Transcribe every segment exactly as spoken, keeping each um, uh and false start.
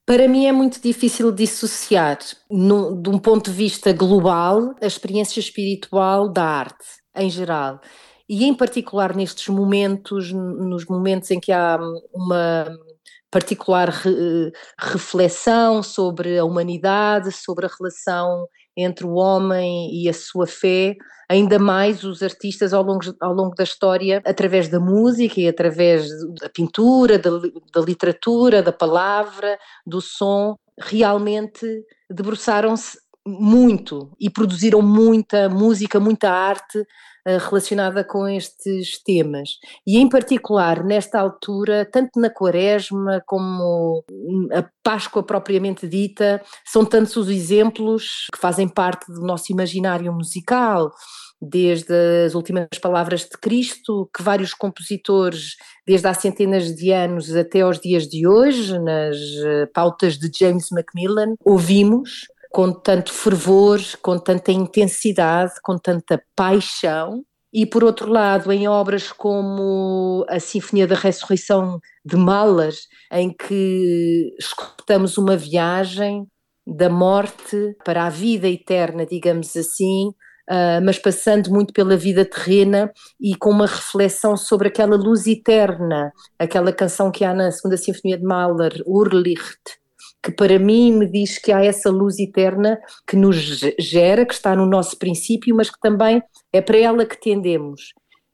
Para mim é muito difícil dissociar, no, de um ponto de vista global, a experiência espiritual da arte, em geral. E em particular nestes momentos, nos momentos em que há uma particular re, reflexão sobre a humanidade, sobre a relação entre o homem e a sua fé, ainda mais os artistas ao longo, ao longo da história, através da música e através da pintura, da, da literatura, da palavra, do som, realmente debruçaram-se muito e produziram muita música, muita arte uh, relacionada com estes temas. E em particular, nesta altura, tanto na Quaresma como a Páscoa propriamente dita, são tantos os exemplos que fazem parte do nosso imaginário musical, desde as últimas palavras de Cristo, que vários compositores, desde há centenas de anos até aos dias de hoje, nas pautas de James Macmillan, ouvimos com tanto fervor, com tanta intensidade, com tanta paixão. E, por outro lado, em obras como a Sinfonia da Ressurreição de Mahler, em que escutamos uma viagem da morte para a vida eterna, digamos assim, Uh, mas passando muito pela vida terrena e com uma reflexão sobre aquela luz eterna, aquela canção que há na segunda Sinfonia de Mahler, Urlicht, que para mim me diz que há essa luz eterna que nos gera, que está no nosso princípio, mas que também é para ela que tendemos.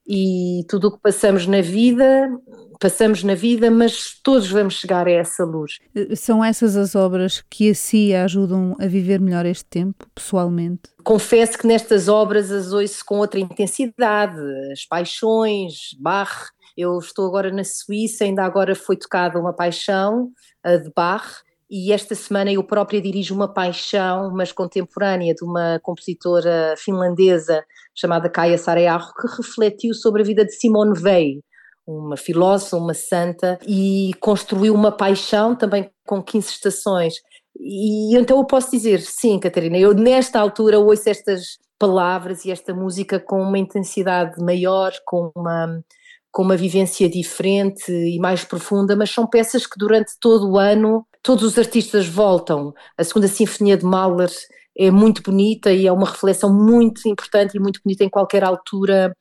E tudo o que passamos na vida, passamos na vida, mas todos vamos chegar a essa luz. São essas as obras que a si ajudam a viver melhor este tempo, pessoalmente? Confesso que nestas obras as ouço com outra intensidade, as paixões, Bach. Eu estou agora na Suíça, ainda agora foi tocada uma paixão de Bach, e esta semana eu própria dirijo uma paixão, mas contemporânea, de uma compositora finlandesa chamada Kaija Saariaho, que refletiu sobre a vida de Simone Weil, uma filósofa, uma santa, e construiu uma paixão também com quinze estações. E então eu posso dizer, sim, Catarina, eu nesta altura ouço estas palavras e esta música com uma intensidade maior, com uma, com uma vivência diferente e mais profunda, mas são peças que durante todo o ano todos os artistas voltam. A segunda Sinfonia de Mahler é muito bonita e é uma reflexão muito importante e muito bonita em qualquer altura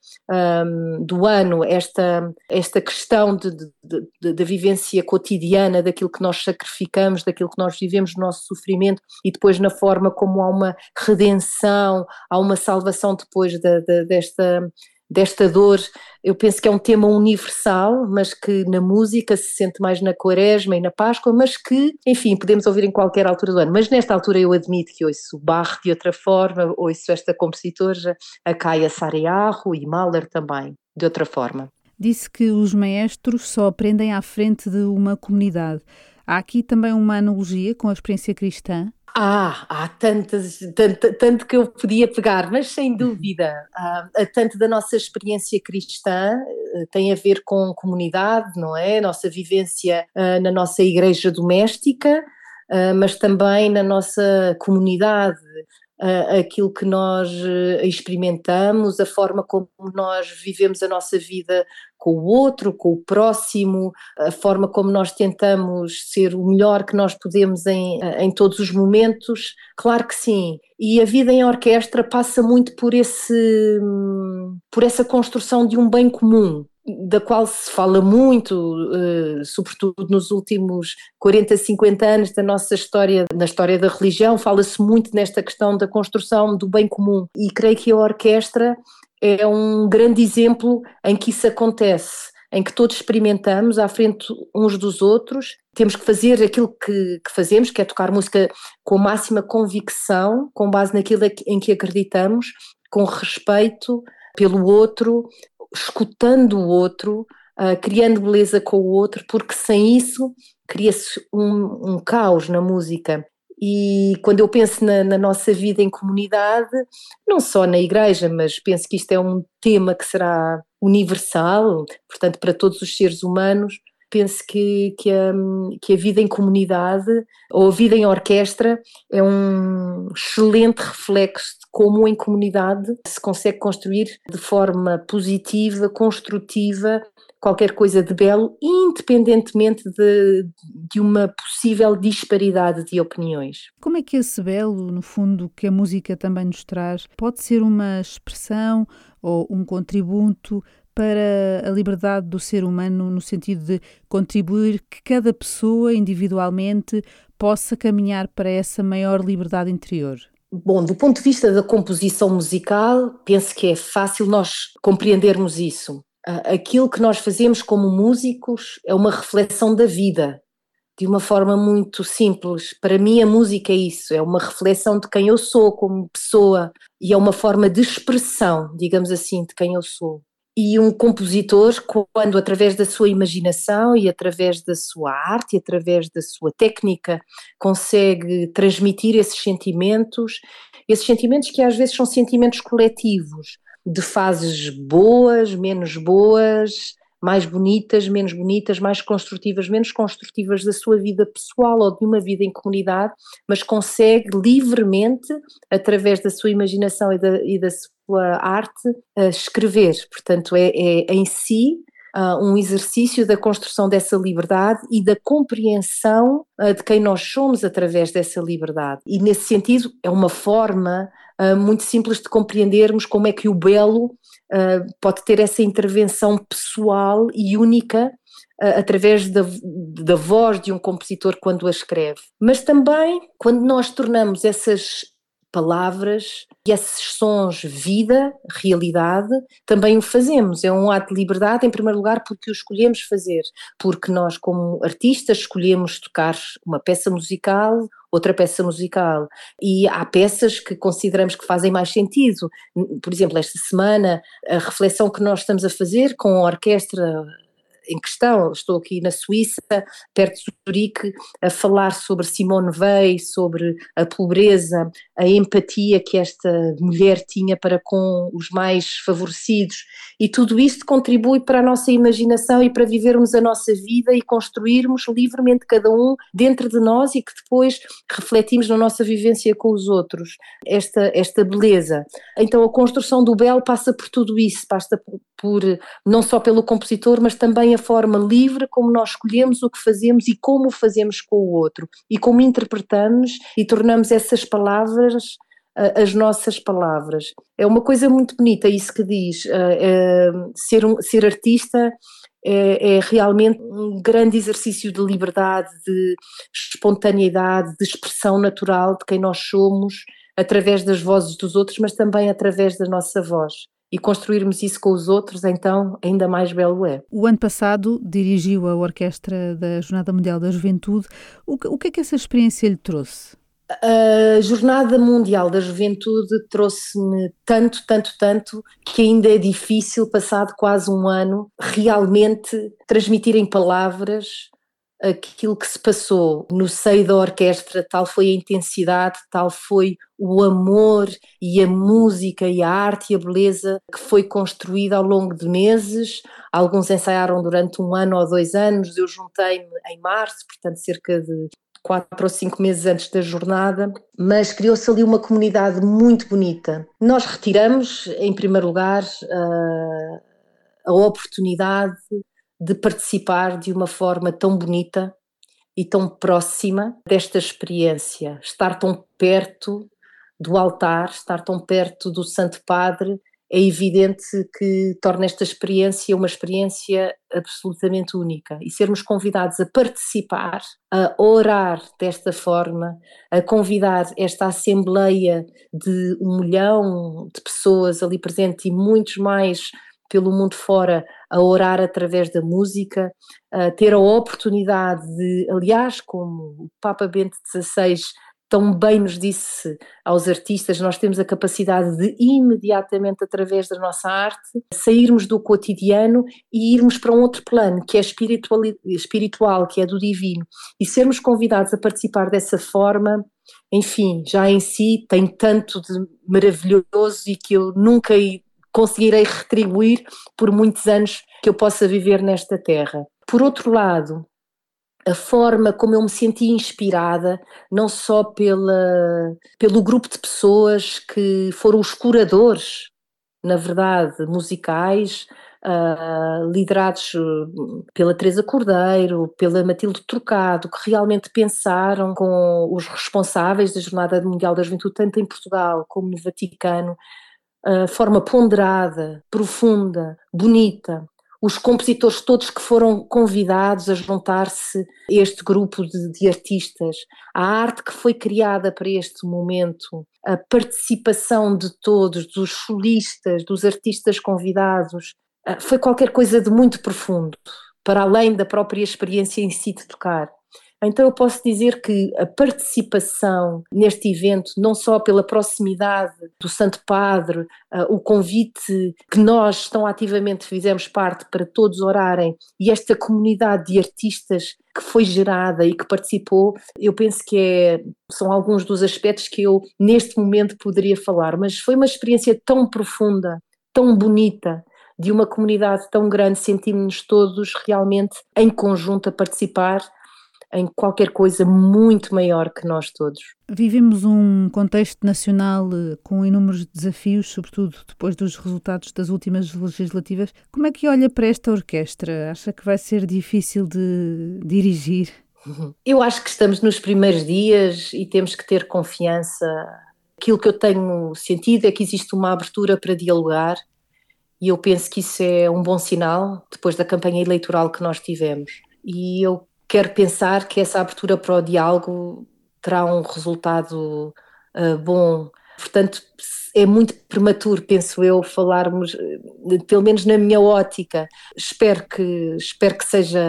um, do ano, esta, esta questão de, de, de, da vivência cotidiana, daquilo que nós sacrificamos, daquilo que nós vivemos no nosso sofrimento, e depois na forma como há uma redenção, há uma salvação depois de, de, desta... desta dor. Eu penso que é um tema universal, mas que na música se sente mais na Quaresma e na Páscoa, mas que, enfim, podemos ouvir em qualquer altura do ano. Mas nesta altura eu admito que ouço Bach de outra forma, ouço esta compositora, a Kaija Saariaho, e Mahler também, de outra forma. Disse que os maestros só aprendem à frente de uma comunidade. Há aqui também uma analogia com a experiência cristã? Ah, há tantas, tanto, tanto que eu podia pegar, mas sem dúvida, há, tanto da nossa experiência cristã tem a ver com comunidade, não é? A nossa vivência uh, na nossa igreja doméstica, uh, mas também na nossa comunidade, uh, aquilo que nós uh, experimentamos, a forma como nós vivemos a nossa vida com o outro, com o próximo, a forma como nós tentamos ser o melhor que nós podemos em, em todos os momentos. Claro que sim. E a vida em orquestra passa muito por esse, por essa construção de um bem comum, da qual se fala muito, uh, sobretudo nos últimos quarenta, cinquenta anos da nossa história, na história da religião, fala-se muito nesta questão da construção do bem comum. E creio que a orquestra é um grande exemplo em que isso acontece, em que todos experimentamos à frente uns dos outros, temos que fazer aquilo que, que fazemos, que é tocar música com a máxima convicção, com base naquilo em que acreditamos, com respeito pelo outro, escutando o outro, uh, criando beleza com o outro, porque sem isso cria-se um, um caos na música. E quando eu penso na, na nossa vida em comunidade, não só na igreja, mas penso que isto é um tema que será universal, portanto para todos os seres humanos, penso que, que, a, que a vida em comunidade ou a vida em orquestra é um excelente reflexo de como em comunidade se consegue construir de forma positiva, construtiva, qualquer coisa de belo, independentemente de, de uma possível disparidade de opiniões. Como é que esse belo, no fundo, que a música também nos traz, pode ser uma expressão ou um contributo para a liberdade do ser humano, no sentido de contribuir que cada pessoa individualmente possa caminhar para essa maior liberdade interior? Bom, do ponto de vista da composição musical, penso que é fácil nós compreendermos isso. Aquilo que nós fazemos como músicos é uma reflexão da vida, de uma forma muito simples. Para mim a música é isso, é uma reflexão de quem eu sou como pessoa e é uma forma de expressão, digamos assim, de quem eu sou. E um compositor, quando através da sua imaginação e através da sua arte e através da sua técnica consegue transmitir esses sentimentos, esses sentimentos que às vezes são sentimentos coletivos, de fases boas, menos boas, mais bonitas, menos bonitas, mais construtivas, menos construtivas da sua vida pessoal ou de uma vida em comunidade, mas consegue livremente, através da sua imaginação e da, e da sua arte, uh, escrever. Portanto, é, é em si uh, um exercício da construção dessa liberdade e da compreensão uh, de quem nós somos através dessa liberdade. E nesse sentido é uma forma uh, muito simples de compreendermos como é que o belo Uh, pode ter essa intervenção pessoal e única uh, através da, da voz de um compositor quando a escreve. Mas também quando nós tornamos essas palavras e esses sons vida, realidade, também o fazemos. É um ato de liberdade, em primeiro lugar, porque o escolhemos fazer, porque nós como artistas escolhemos tocar uma peça musical, outra peça musical, e há peças que consideramos que fazem mais sentido. Por exemplo, esta semana, a reflexão que nós estamos a fazer com a orquestra em questão, estou aqui na Suíça, perto de Zurique, a falar sobre Simone Weil, sobre a pobreza, a empatia que esta mulher tinha para com os mais favorecidos, e tudo isto contribui para a nossa imaginação e para vivermos a nossa vida e construirmos livremente cada um dentro de nós e que depois refletimos na nossa vivência com os outros, esta, esta beleza. Então a construção do belo passa por tudo isso, passa por, por não só pelo compositor, mas também a forma livre como nós escolhemos o que fazemos e como o fazemos com o outro e como interpretamos e tornamos essas palavras uh, as nossas palavras. É uma coisa muito bonita isso que diz, uh, uh, ser, um, ser artista é, é realmente um grande exercício de liberdade, de espontaneidade, de expressão natural de quem nós somos através das vozes dos outros, mas também através da nossa voz. E construirmos isso com os outros, então ainda mais belo é. O ano passado dirigiu a orquestra da Jornada Mundial da Juventude. O que, o que é que essa experiência lhe trouxe? A Jornada Mundial da Juventude trouxe-me tanto, tanto, tanto, que ainda é difícil, passado quase um ano, realmente transmitir em palavras aquilo que se passou no seio da orquestra. Tal foi a intensidade, tal foi o amor e a música e a arte e a beleza que foi construída ao longo de meses. Alguns ensaiaram durante um ano ou dois anos, eu juntei-me em março, portanto cerca de quatro ou cinco meses antes da jornada, mas criou-se ali uma comunidade muito bonita. Nós retiramos, em primeiro lugar, a, a oportunidade de participar de uma forma tão bonita e tão próxima desta experiência, estar tão perto do altar, estar tão perto do Santo Padre, é evidente que torna esta experiência uma experiência absolutamente única, e sermos convidados a participar, a orar desta forma, a convidar esta assembleia de um milhão de pessoas ali presentes e muitos mais pelo mundo fora a orar através da música, a ter a oportunidade de, aliás, como o Papa Bento dezasseis tão bem nos disse aos artistas, nós temos a capacidade de imediatamente, através da nossa arte, sairmos do cotidiano e irmos para um outro plano, que é espiritual, espiritual, que é do divino, e sermos convidados a participar dessa forma, enfim, já em si tem tanto de maravilhoso e que eu nunca conseguirei retribuir por muitos anos que eu possa viver nesta terra. Por outro lado, a forma como eu me senti inspirada, não só pela, pelo grupo de pessoas que foram os curadores, na verdade, musicais, uh, liderados pela Teresa Cordeiro, pela Matilde Trocado, que realmente pensaram com os responsáveis da Jornada Mundial da Juventude, tanto em Portugal como no Vaticano, uh, forma ponderada, profunda, bonita. Os compositores todos que foram convidados a juntar-se a este grupo de, de artistas, a arte que foi criada para este momento, a participação de todos, dos solistas, dos artistas convidados, foi qualquer coisa de muito profundo, para além da própria experiência em si de tocar. Então eu posso dizer que a participação neste evento, não só pela proximidade do Santo Padre, uh, o convite que nós tão ativamente fizemos parte para todos orarem, e esta comunidade de artistas que foi gerada e que participou, eu penso que é, são alguns dos aspectos que eu neste momento poderia falar, mas foi uma experiência tão profunda, tão bonita, de uma comunidade tão grande, sentimos-nos todos realmente em conjunto a participar em qualquer coisa muito maior que nós todos. Vivemos um contexto nacional com inúmeros desafios, sobretudo depois dos resultados das últimas legislativas. Como é que olha para esta orquestra? Acha que vai ser difícil de dirigir? Eu acho que estamos nos primeiros dias e temos que ter confiança. Aquilo que eu tenho sentido é que existe uma abertura para dialogar e eu penso que isso é um bom sinal depois da campanha eleitoral que nós tivemos. E eu quero pensar que essa abertura para o diálogo terá um resultado uh, bom. Portanto, é muito prematuro, penso eu, falarmos, pelo menos na minha ótica. Espero que, espero que seja,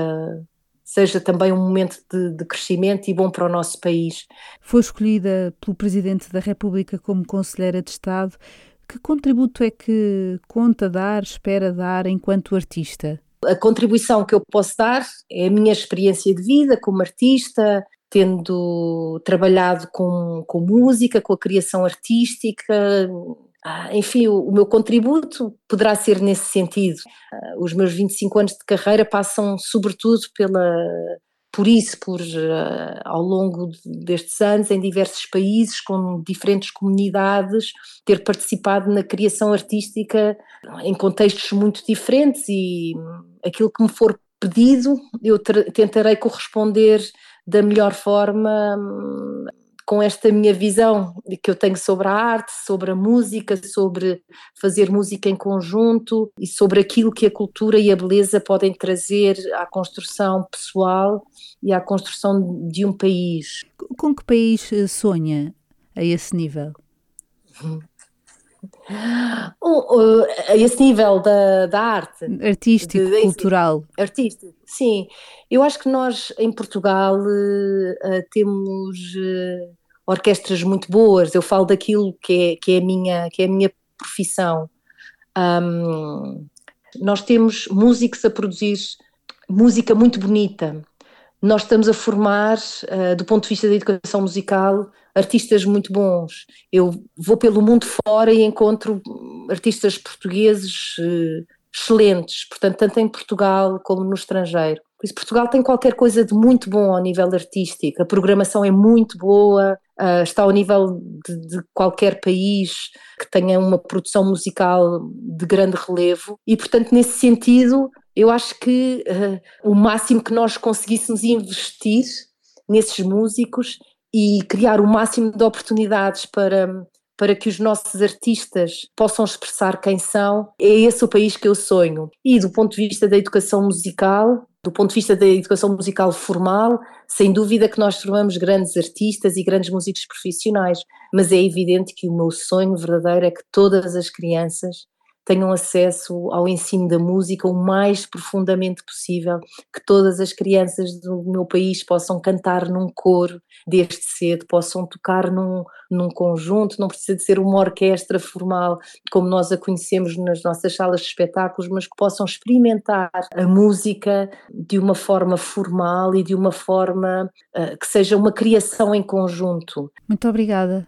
seja também um momento de, de crescimento e bom para o nosso país. Foi escolhida pelo Presidente da República como Conselheira de Estado. Que contributo é que conta dar, espera dar enquanto artista? A contribuição que eu posso dar é a minha experiência de vida como artista, tendo trabalhado com, com música, com a criação artística. Enfim, o, o meu contributo poderá ser nesse sentido. Os meus vinte e cinco anos de carreira passam sobretudo pela, por isso, por ao longo destes anos, em diversos países, com diferentes comunidades, ter participado na criação artística em contextos muito diferentes, e aquilo que me for pedido eu tentarei corresponder da melhor forma com esta minha visão que eu tenho sobre a arte, sobre a música, sobre fazer música em conjunto e sobre aquilo que a cultura e a beleza podem trazer à construção pessoal e à construção de um país. Com que país sonha a esse nível? Uh, a esse nível da, da arte artístico, de, cultural artístico, sim, eu acho que nós em Portugal uh, temos uh, orquestras muito boas. Eu falo daquilo que é, que é, a, minha, que é a minha profissão. Um, nós temos músicos a produzir música muito bonita. Nós estamos a formar, uh, do ponto de vista da educação musical, artistas muito bons. Eu vou pelo mundo fora e encontro artistas portugueses uh, excelentes, portanto, tanto em Portugal como no estrangeiro. Por isso, Portugal tem qualquer coisa de muito bom ao nível artístico. A programação é muito boa, uh, está ao nível de, de qualquer país que tenha uma produção musical de grande relevo e, portanto, nesse sentido, eu acho que uh, o máximo que nós conseguíssemos investir nesses músicos e criar o máximo de oportunidades para, para que os nossos artistas possam expressar quem são, é esse o país que eu sonho. E do ponto de vista da educação musical, do ponto de vista da educação musical formal, sem dúvida que nós formamos grandes artistas e grandes músicos profissionais, mas é evidente que o meu sonho verdadeiro é que todas as crianças tenham acesso ao ensino da música o mais profundamente possível, que todas as crianças do meu país possam cantar num coro desde cedo, possam tocar num, num conjunto, não precisa de ser uma orquestra formal como nós a conhecemos nas nossas salas de espetáculos, mas que possam experimentar a música de uma forma formal e de uma forma uh, que seja uma criação em conjunto. Muito obrigada.